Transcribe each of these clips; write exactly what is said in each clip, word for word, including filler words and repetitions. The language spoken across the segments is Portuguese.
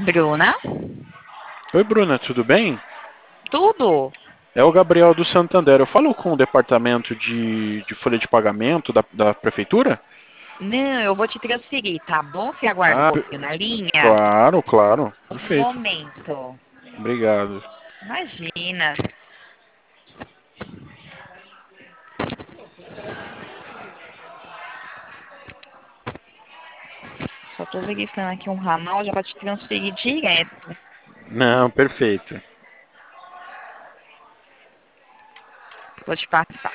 Bruna? Oi, Bruna, tudo bem? Tudo? É o Gabriel do Santander. Eu falo com o departamento de, de folha de pagamento da, da prefeitura? Não, eu vou te transferir, tá bom? Você aguarda um Ah, pouquinho na linha? claro, claro. Um Perfeito. momento. Obrigado. Imagina. Só tô verificando aqui um ramal já pra te transferir direto. Não, perfeito. Vou te passar.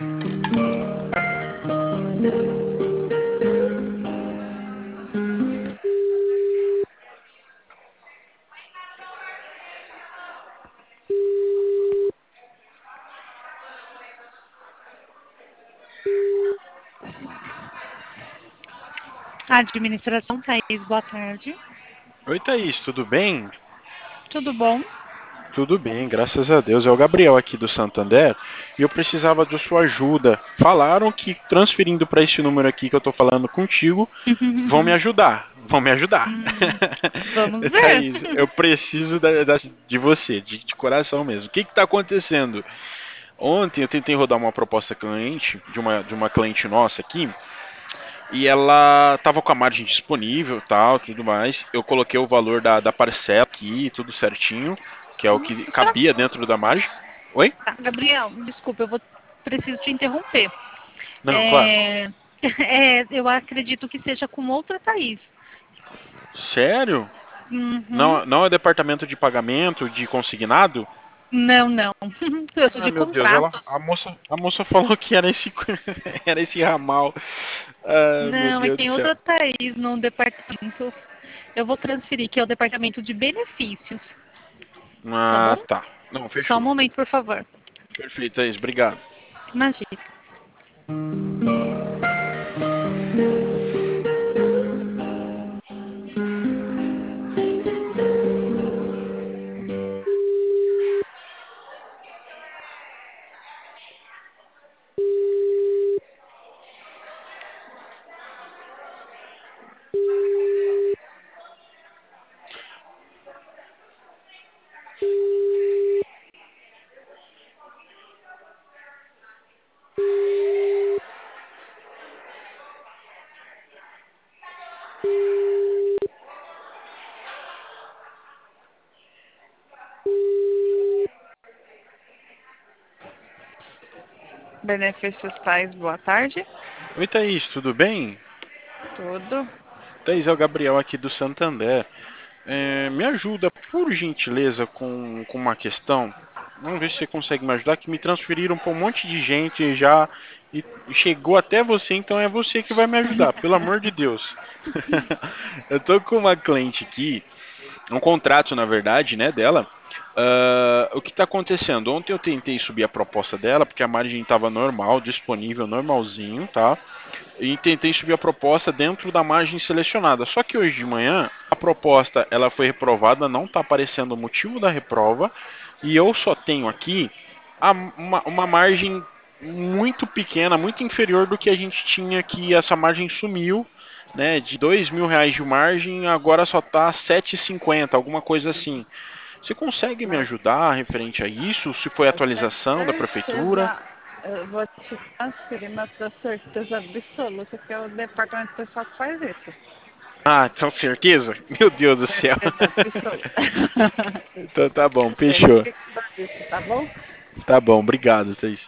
Administração Thaís, boa tarde. Oi, Thaís, tudo bem? Tudo bom? Tudo bem, graças a Deus. É o Gabriel aqui do Santander e eu precisava da sua ajuda. Falaram que transferindo para esse número aqui que eu tô falando contigo, vão me ajudar. Vão me ajudar. Hum, vamos ver. Thaís, eu preciso da- da- de você, de, de coração mesmo. O que está acontecendo? Ontem eu tentei rodar uma proposta cliente de uma, de uma cliente nossa aqui e ela tava com a margem disponível, tal, tudo mais. Eu coloquei o valor da, da parcela aqui, tudo certinho, que é o que Será- cabia dentro da margem. Oi? tá, Gabriel, desculpa, eu vou preciso te interromper. Não, claro. É, é, eu acredito que seja com outra Thaís. Sério? Uhum. Não, não é departamento de pagamento, de consignado? Não, não. Eu sou Ai de meu Deus, ela, contratos. a moça, a moça falou que era esse, era esse ramal. Ai meu Não, é que Deus do tem céu. outra Thaís no departamento. Eu vou transferir, que é o departamento de benefícios. Tá Ah, bom? tá. Não, Só um fechou. momento, por favor. Perfeito, é isso. Obrigado. Imagina. Benefícios Tais, boa tarde. Oi, Thaís, tudo bem? Tudo. Thaís, é o Gabriel aqui do Santander. É, me ajuda, por gentileza, com, com uma questão. Vamos ver se você consegue me ajudar, que me transferiram para um monte de gente já e chegou até você, então é você que vai me ajudar, pelo amor de Deus. Eu tô com uma cliente aqui, um contrato, na verdade, né, dela. Ah, o que está acontecendo? Ontem eu tentei subir a proposta dela, porque a margem estava normal, disponível, normalzinho, tá? E tentei subir a proposta dentro da margem selecionada. Só que hoje de manhã a proposta ela foi reprovada, não está aparecendo o motivo da reprova e eu só tenho aqui a- uma, uma margem muito pequena, muito inferior do que a gente tinha aqui. Essa margem sumiu, né? De dois mil reais de margem agora só está sete e cinquenta, alguma coisa assim. Você consegue me Mas ajudar referente a isso? Se foi eu tenho atualização da prefeitura? certeza, eu vou te transferir, mas tenho certeza absoluta que é o departamento pessoal que faz isso. Ah, então certeza? Meu Deus do céu. Certeza absoluta. Então tá bom, Ele fechou. que faz isso, tá bom? Tá bom, obrigado, Thaís.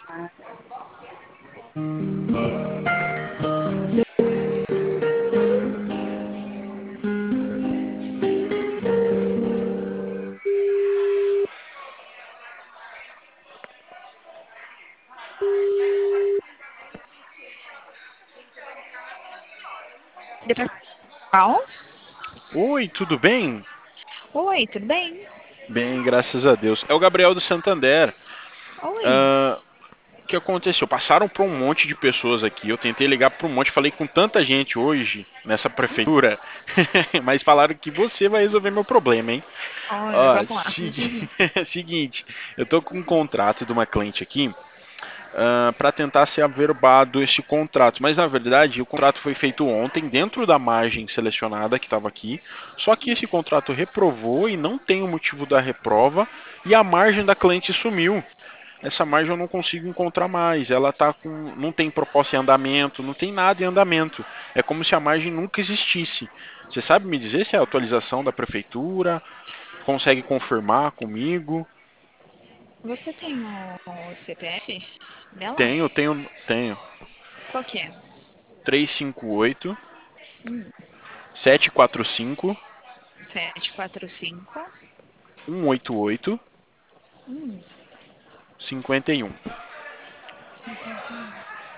Departamento. Oi, tudo bem? Oi, tudo bem? Bem, graças a Deus. É o Gabriel do Santander. Oi. Ah, o que aconteceu? Passaram por um monte de pessoas aqui. Eu tentei ligar para um monte, falei com tanta gente hoje nessa prefeitura, mas falaram que você vai resolver meu problema, hein? Olha, Ó, vamos lá. segui- seguinte, eu tô com um contrato de uma cliente aqui. uh, para tentar ser averbado esse contrato. Mas na verdade, o contrato foi feito ontem dentro da margem selecionada que estava aqui. Só que esse contrato reprovou e não tem o motivo da reprova e a margem da cliente sumiu. Essa margem eu não consigo encontrar mais. Ela tá com, não tem proposta em andamento, não tem nada em andamento. É como se a margem nunca existisse. Você sabe me dizer se é a atualização da prefeitura? Consegue confirmar comigo? Você tem o, o C P F dela? Tenho, tenho, tenho. Qual que é? três cinco oito, Hum, sete quatro cinco, sete quatro cinco. um oito oito, Hum, cinco um. cinquenta e um.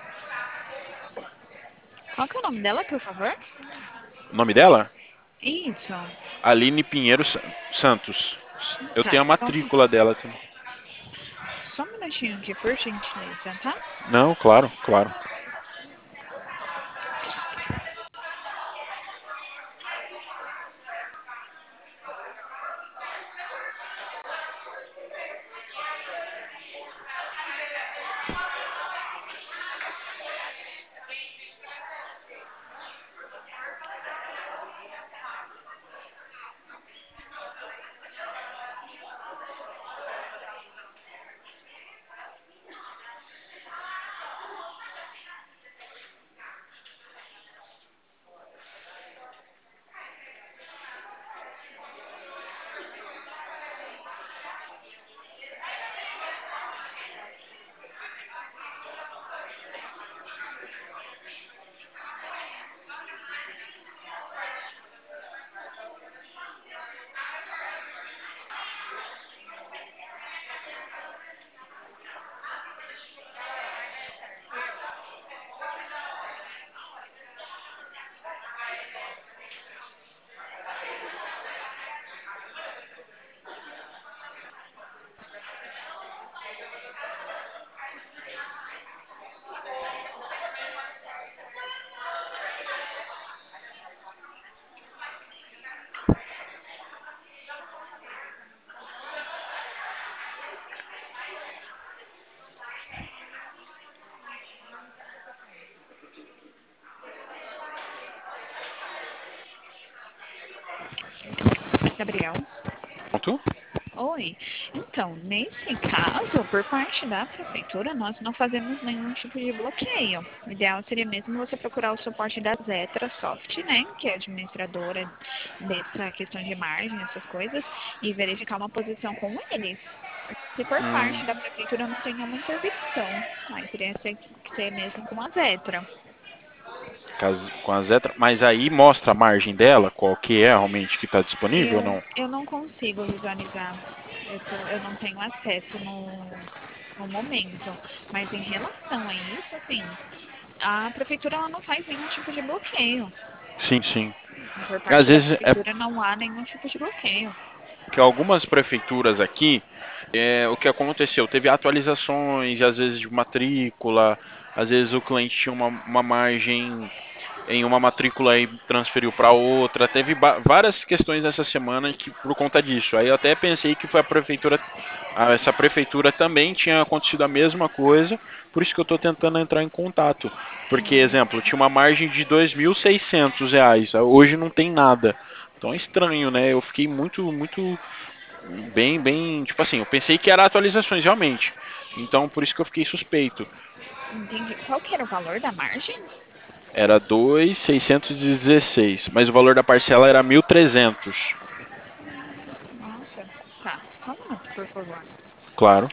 Qual que é o nome dela, por favor? O nome dela? Isso. Aline Pinheiro Santos. Eu Tá, tenho a só, matrícula dela também. só um minutinho aqui, por gentileza, tá? Não, claro, claro. Gabriel. Pronto? Oi. Então, nesse caso, por parte da prefeitura, nós não fazemos nenhum tipo de bloqueio. O ideal seria mesmo você procurar o suporte da Zetra Soft, né, que é administradora dessa questão de margem, essas coisas, e verificar uma posição com eles. Se por Hum, parte da prefeitura não tem nenhuma intervenção, aí teria que ser, que ser mesmo com a Zetra. com a Zetra. Mas aí mostra a margem dela, qual que é realmente que está disponível ou Eu, não? eu não consigo visualizar, eu, tô, eu não tenho acesso no, no momento. Mas em relação a isso, assim, a prefeitura ela não faz nenhum tipo de bloqueio. Sim, sim. Por Às parte da vezes é prefeitura não há nenhum tipo de bloqueio. que algumas prefeituras aqui, é, o que aconteceu? Teve atualizações, às vezes de matrícula, às vezes o cliente tinha uma, uma margem em uma matrícula e transferiu para outra. Teve várias questões essa semana que por conta disso. Aí eu até pensei que foi a prefeitura, a, essa prefeitura também tinha acontecido a mesma coisa. Por isso que eu estou tentando entrar em contato. Porque, Hum, exemplo, tinha uma margem de dois mil e seiscentos reais. Hoje não tem nada. Então é estranho, né? Eu fiquei muito, muito bem, bem, tipo assim, eu pensei que era atualizações realmente. Então por isso que eu fiquei suspeito. entendi. Qual que era o valor da margem? Era dois mil seiscentos e dezesseis, mas o valor da parcela era mil e trezentos. Nossa, tá. Só um minuto, por favor. Claro.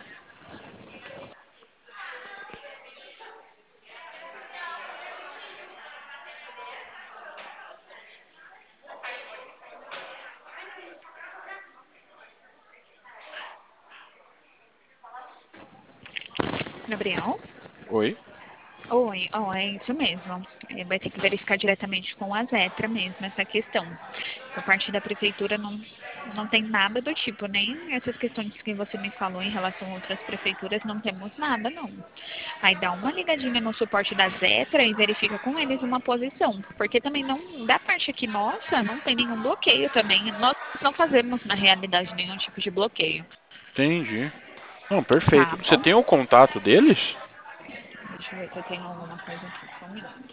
Gabriel? Oi. Oi, oh, é isso mesmo. É, vai ter que verificar diretamente com a Zetra mesmo essa questão. Por parte da prefeitura não, não tem nada do tipo, nem essas questões que você me falou em relação a outras prefeituras, não temos nada, não. Aí dá uma ligadinha no suporte da Zetra e verifica com eles uma posição, porque também não, da parte aqui nossa, não tem nenhum bloqueio também. Nós não fazemos, na realidade, nenhum tipo de bloqueio. Entendi. Não, perfeito. Tá Você bom? tem o contato deles? Deixa eu ver se eu tenho alguma coisa aqui. Só um minuto.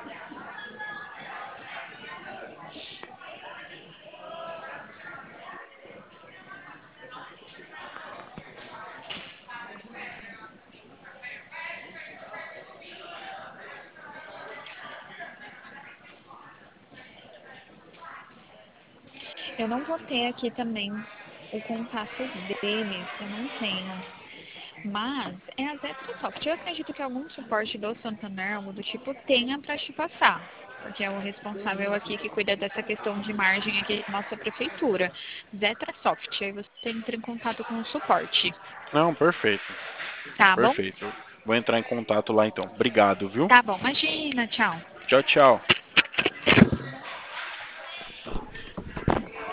Eu não vou ter aqui também o contato deles, eu não tenho. Mas é a Zetrasoft. Eu acredito que algum suporte do Santander, algo do tipo, tenha para te passar. Porque é o responsável aqui que cuida dessa questão de margem aqui da nossa prefeitura. Zetrasoft. Aí você entra em contato com o suporte. Não, perfeito. Tá bom? Perfeito. Vou entrar em contato lá então. Obrigado, viu? Tá bom. Imagina. Tchau. Tchau, tchau.